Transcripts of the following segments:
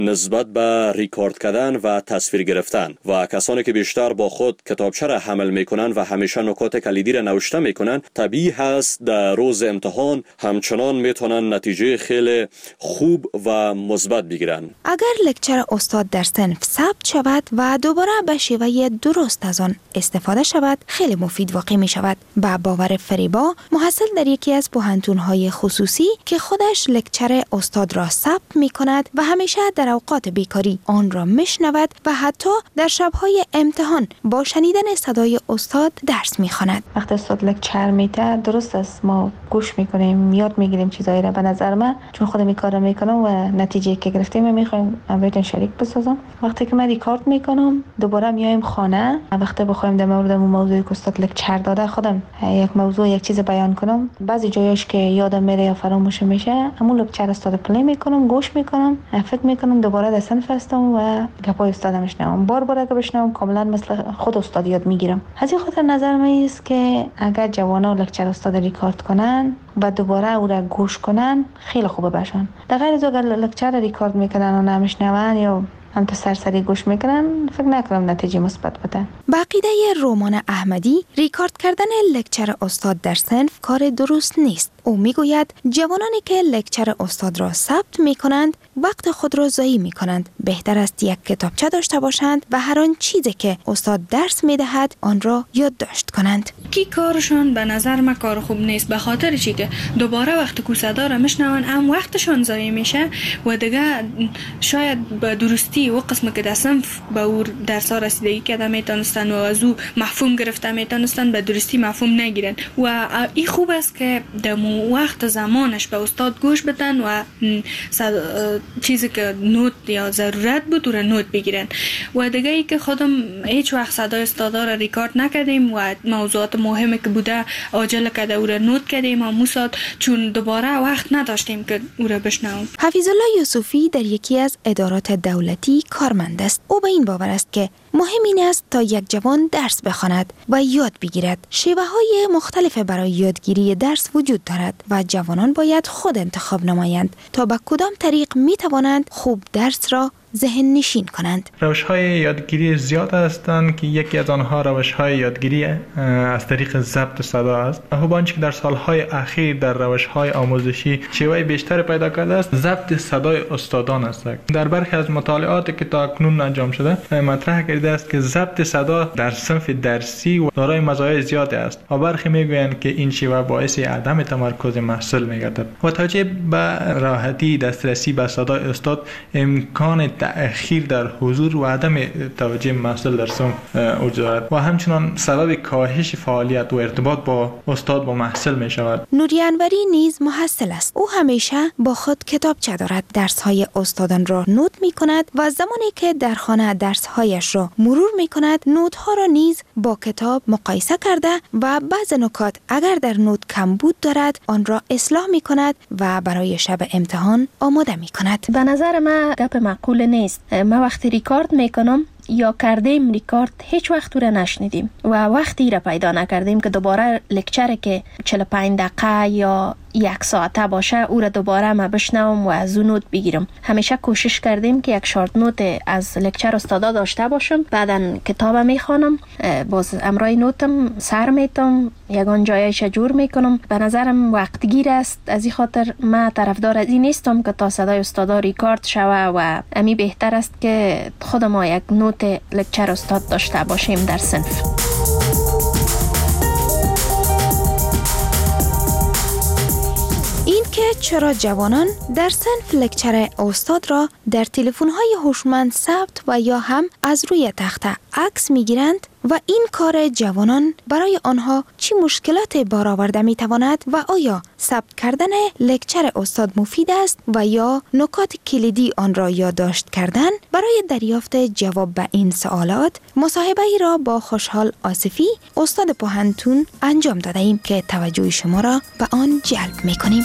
نسبت به ریکارد کردن و تصویر گرفتن و کسانی که بیشتر با خود کتابچه را حمل میکنن و همیشه نکات کلیدی را نوشته میکنن، طبیعی هست در روز امتحان همچنان میتونن نتیجه خیلی خوب و مثبت بگیرن. اگر لکچر استاد در صنف ثبت شود و دوباره به شیوه درست از آن استفاده شود، خیلی مفید واقع می شود. با باور فریبا، محصل در یکی از پوهنتون‌های خصوصی که خودش لکچر استاد را ثبت می کند و همیشه در اوقات بیکاری آن را میشنود و حتی در شب‌های امتحان با شنیدن صدای استاد درس می‌خواند. وقتی استاد لکچر میده درست است، ما گوش میکنیم، یاد میگیریم چیزایی را. به نظر من چون خودم این کارو میکنم و نتیجه که گرفتیم میخوایم بهتون شریک بسازم. وقتی که من ریکارد میکنم دوباره میایم خانه، وقتی بخوایم در مورد اون موضوعی که استاد لکچر داده خودم یک موضوع یک چیز بیان کنم، بعضی جایش که یادم میره یا فراموش میشه، همون لکچر استاد پلی میکنم، گوش میکنم، فکر میکنم، دوباره در صنف هستم و گپای استاد میشنوم. بار اگه بشنوم کاملا مثل خود استاد یاد میگیرم. از این خاطر نظر من است که اگر جوانا لکچر استاد ریکارد کنن و دوباره او را گوش کنن خیلی خوبه باشن. در غیر از اگر لکچر ریکارد میکنن و نمیشنون یا هم تو سرسری گوش میکنن، فکر نکنم نتیجه مثبت بده. با عقیده رومان احمدی، ریکارد کردن لکچر استاد در صنف کار درست نیست. او میگوید جوانانی که لکچر استاد را ثبت میکنند وقت خود را ضایع میکنند. بهتر است یک کتابچه داشته باشند و هر آن چیزی که استاد درس میدهد آن را یادداشت کنند. کی کارشان به نظر من کار خوب نیست، به خاطر چی که دوباره وقت کو صدا را میشنون هم وقتشان ضایع میشه و دیگه شاید به درستی و قسم که در صنف به او درس ها رسیدگی کرده میتونستن و از او مفهوم گرفته میتونستن به درستی مفهوم نگیرن و این خوب است که در وقت زمانش به استاد گوش بدن و چیزی که نوت یا ضرورت بود او را نوت بگیرن. و دیگه ای که خودم هیچ وقت صدای استادا را ریکارد نکردیم و موضوعات مهمی که بوده عاجل کرده او را نوت کردیم و موساد چون دوباره وقت نداشتیم که او را بشنویم. حفیظ الله یوسفی در یکی از ادارات دولتی کارمند است. او به این باور است که مهم این است تا یک جوان درس بخواند و یاد بگیرد. شیوه‌های مختلف برای یادگیری درس وجود دارد و جوانان باید خود انتخاب نمایند تا به کدام طریق می توانند خوب درس را ذهن نشین کنند. روش‌های یادگیری زیاد هستند که یکی از آنها روش‌های یادگیری از طریق ضبط صدا است. خوبانچه که در سالهای اخیر در روش‌های آموزشی شیوه بیشتر پیدا کرده است، ضبط صدای استادان است. در برخی از مطالعاتی که تا اکنون انجام شده مطرح کرده است که ضبط صدا در صنف درسی و دارای مزایای زیادی است و برخی میگویند که این شیوه باعث عدم تمرکز محصل می‌گردد. با توجه به راحتی دسترسی به صدای استاد، امکان تأخیر در حضور و عدم توجه محصل در صنف وجود دارد و همچنان سبب کاهش فعالیت و ارتباط با استاد با محصل می شود. نوری انوری نیز محصل است. او همیشه با خود کتابچه دارد. درس‌های استادان را نوت می کند و زمانی که در خانه درس‌هایش را مرور می کند نوت‌ها را نیز با کتاب مقایسه کرده و بعض نکات اگر در نوت کم بود دارد آن را اصلاح می کند و برای شب امتحان آماده می کند. به نظر من گپ معقول نیست. ما وقتی ریکارد میکنم یا کردیم ریکارد هیچ وقت رو نشنیدیم و وقتی را پیدا نکردیم که دوباره لکچر که 45 دقیقه یا یک ساعته باشه او را دوباره ما بشنوم و از اون نوت بگیرم. همیشه کوشش کردیم که یک شارت نوت از لکچر استادا داشته باشم، بعدن کتابم میخوانم، باز امرای نوتم سر میتم، یگان جایش جور میکنم. به نظرم وقت گیر است. از این خاطر من طرفدار از این نیستم که تا صدای استادا ریکارد شوه و امی بهتر است که خود ما یک نوت لکچر استاد داشته باشیم در صنف. این که چرا جوانان در صنف لکچر استاد را در تلفن‌های هوشمند ثبت و یا هم از روی تخته عکس می‌گیرند و این کار جوانان برای آنها چی مشکلات بار آورده می‌تواند و آیا ثبت کردن لکچر استاد مفید است و یا نکات کلیدی آن را یادداشت کردن؟ برای دریافت جواب به این سوالات مصاحبه ای را با خوشحال آصفی استاد پوهنتون انجام داده ایم که توجه شما را به آن جلب می‌کنیم.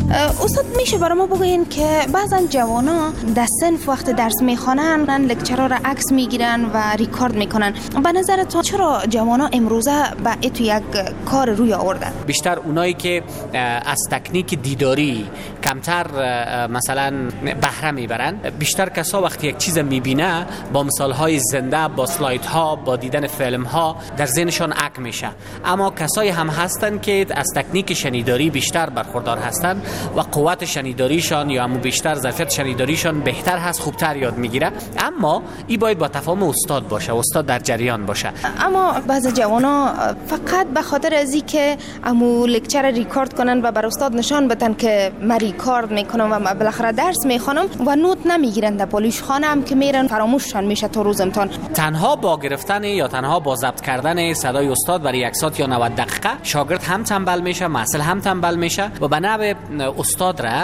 استاد میشه برای ما بگوین که بعضا جوانا در صنف وقت درس میخوانن لکچرها را عکس میگیرن و ریکارد میکنن. به نظرتون چرا جوانا امروزه به ایتو یک کار روی آوردن؟ بیشتر اونایی که از تکنیک دیداری کمتر مثلا بهره میبرن، بیشتر کسا وقتی یک چیز میبینه با مثالهای زنده، با سلایدها، با دیدن فیلمها در ذهنشان عک میشه. اما کسایی هم هستن که از تکنیک شنیداری بیشتر برخوردار هستن و قوت شنیداریشان یا همون بیشتر ظرفیت شنیداریشان بهتر هست، خوبتر یاد میگیره. اما این باید با تفاهم استاد باشه، استاد در جریان باشه. اما بعضی جوانا فقط به خاطر از اینکه امو لکچر ریکارد کنن و بر استاد نشان بدن که من ریکارد میکنم و بالاخره درس میخوانم و نوت نمیگیرن در پالیش خانه هم که میرن فراموششان میشه تا روز امتحان. تنها با گرفتن یا تنها با ضبط کردن صدای استاد برای 1 ساعت یا 90 دقیقه شاگرد هم تنبل میشه، محصل هم تنبل میشه و به نحو استاد را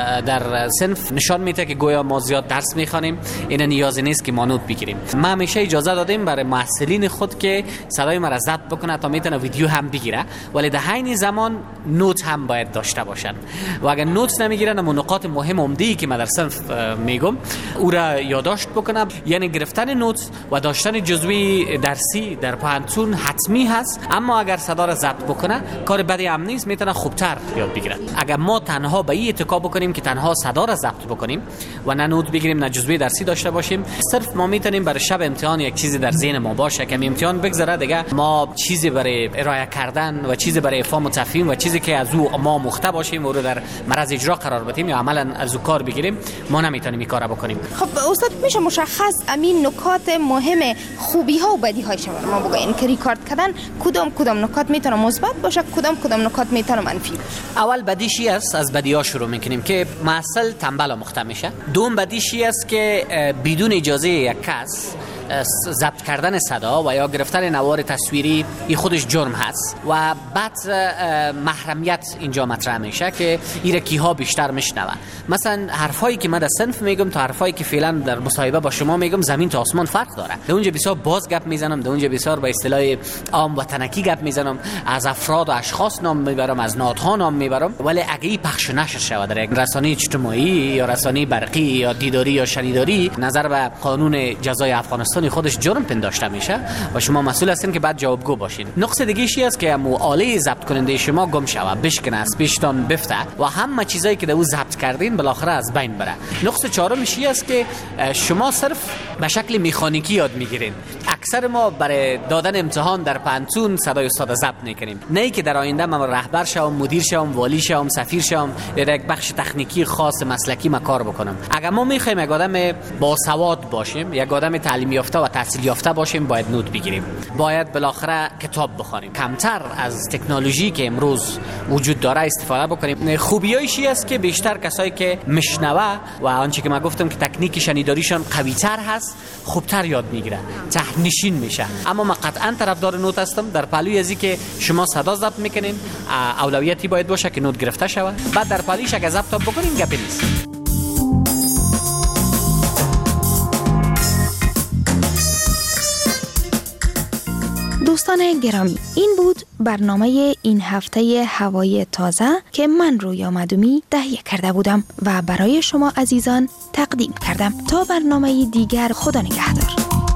در صنف نشان میده که گویا ما زیاد درس میخوانیم، این نیازی نیست که ما نوت بگیریم. ما همیشه اجازه دادیم برای محصلین خود که صدای ما را ضبط بکنه تا میتونه ویدیو هم بگیره، ولی در عین زمان نوت هم باید داشته باشن و اگر نوت نمیگیرن اما نکات مهم عمده‌ای که من در صنف میگم او را یادداشت بکنه. یعنی گرفتن نوت و داشتن جزوی درسی در پانتون حتمی هست، اما اگر صدا را ضبط بکنه کار بدی هم نیست، میتونه خوبتر یاد بگیره. اگر ما تنها به این اتکا بکنیم که تنها صدا را ضبط بکنیم و نه نوت بگیریم نه جزوی درسی داشته باشیم، صرف ما میتونیم برای شب امتحان یک چیزی در ذهن ما باشه که امتحان بگذره دیگه ما چیزی برای ارائه کردن و چیزی برای افهام و تفهیم و چیزی که از او ما مخته باشیم و رو در معرض اجرا قرار بدیم یا عملا از او کار بگیریم، ما نمیتونیم این کارا بکنیم. خب استاد میشه مشخص امین نکات مهم خوبی ها و بدی هایش ما بگین که ریکارد کردن کدام نکات میتونه مثبت باشه، کدام نکات میتونه منفی؟ اول بدیشی است، از بدی‌ها شروع میکنیم که محصل تنبل و مخته میشه. دوم بدیشی است که بدون اجازه یک کس ضبط کردن صدا و یا گرفتن نوار تصویری این خودش جرم هست و بعد محرمیت اینجا مطرح میشه که ایره کیها بیشتر میشنوه. مثلا حرفایی که من در صنف میگم تا حرفایی که فعلا در مصاحبه با شما میگم زمین تا آسمان فرق داره. در اونجا بسیار باز گپ میزنم، در اونجا بسیار با اصطلاح عام وطنکی گپ میزنم، از افراد و اشخاص نام میبرم، از نهادها نام میبرم، ولی اگه این پخش نشه شود در یک رسانه اجتماعی یا رسانه برقی یا دیداری یا شنیداری، نظر به قانون جزای افغانستان خودش جرم پنداشته میشه و شما مسئول هستین که بعد جوابگو باشین. نقص دیگه شی است که آله ضبط کننده شما گم شوه، بشکنه، از پیشتان بفته و همه چیزایی که در او ضبط کردین بالاخره از بین بره. نقص چهارم شی است که شما صرف به شکل مکانیکی یاد میگیرین. اکثر ما برای دادن امتحان در پانتون صدای استاد ضبط میکنیم، نه ای که در آینده من رهبر شوم، مدیر شوم، والی شوم، سفیر شوم یا یک بخش تکنیکی خاص مسلکی ما کار بکنم. اگر ما میخوایم یک آدم باسواد باشیم، یک آدم تعلیم یافته و تحصیل یافته باشیم، باید نوت بگیریم، باید بالاخره کتاب بخونیم، کمتر از تکنولوژی که امروز وجود داره استفاده بکنیم. خوبیایش است که بیشتر کسایی که مشنوه و آنچه که من گفتم که تکنیک شنیداریشان قوی تر هست، خوبتر یاد میگیره، ته‌نشین میشه. اما من قطعا طرفدار نوت هستم. در پهلوی ازی که شما صدا ضبط میکنین اولویتی باید باشه که نوت گرفته شود، بعد در پهلویش اگه ضبط بکنین گپی نیست. دوستان گرامی، این بود برنامه این هفته هوای تازه که من رویا مدومی تهیه کرده بودم و برای شما عزیزان تقدیم کردم. تا برنامه دیگر، خدا نگهدار.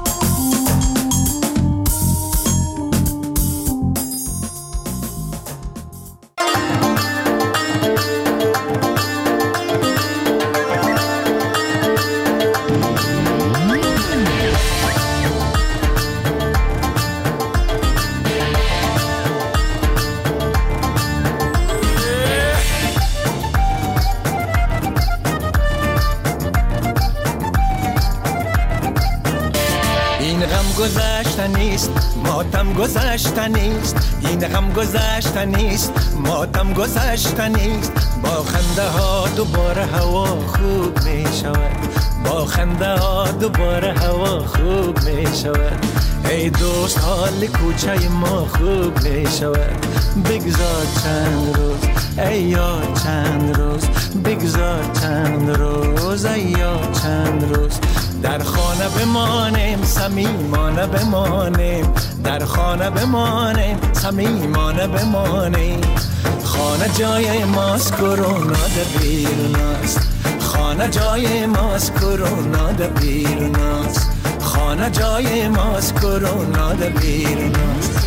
ماتم گذشته نیست، این غم گذشته نیست، ماتم گذشته نیست. با خنده ها دوباره هوا خوب می شود، با خنده ها دوباره هوا خوب می شود. ای دوست حال کوچه ما خوب می شود. بگذار چند روز ای یاد، چند روز بگذار چند روز ای یاد، چند روز در خانه بمانیم، صمیمانه بمانیم، در خانه بمانیم، صمیمانه بمانیم. خانه جای ماست، کرونا در بیرون است. خانه جای ماست، کرونا در بیرون است. خانه جای ماست، کرونا در بیرون است.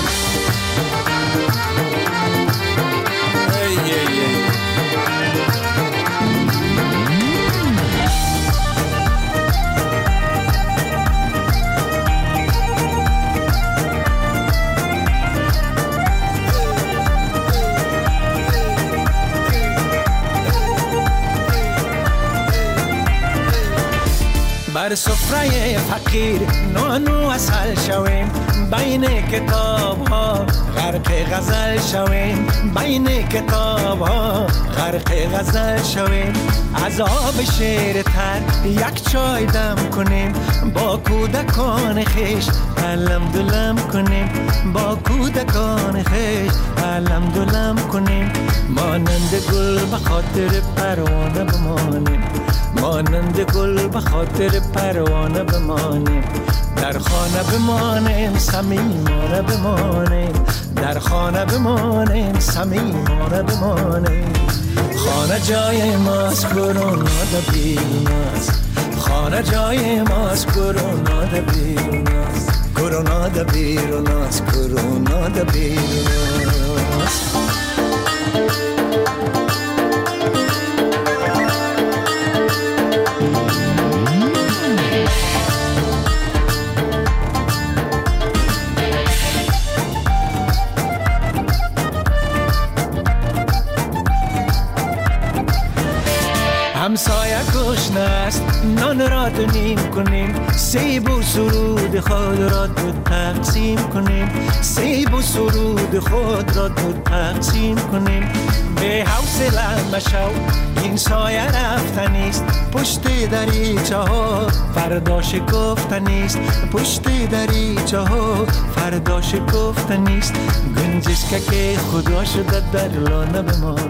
بر سفره فقیر نان و عسل شویم، بین کتاب ها غرق غزل شویم، بین کتاب ها غرق غزل شویم. از آب شیر تر یک چای دم کنیم، با کودکان خیش علم دلم کنیم، با کودکان خیش علم دلم کنیم. مانند گل به خاطر پروانه بمانیم، مانند گل به خاطر پروانه بمانیم. در خانه بمانیم، صمیمانه بمانیم، در خانه بمانیم، صمیمانه بمانیم. خانه جای ماست، کرونا در بیرون است. خانه جای ماست، کرونا در بیرون است. کرونا در بیرون است، کرونا در بیرون است. همسایه گشنه است، نان را دو نیم کنیم، سیب و سرود خود را دو تقسیم کنیم، سیب و سرود خود را دو تقسیم کنیم. به حوصله مشو، این سایه رفتنیست، پشت دریچه ها فردا شکفتنیست، پشت دریچه ها فردا شکفتنیست. گنجشک که خدا شده در لانه بمان.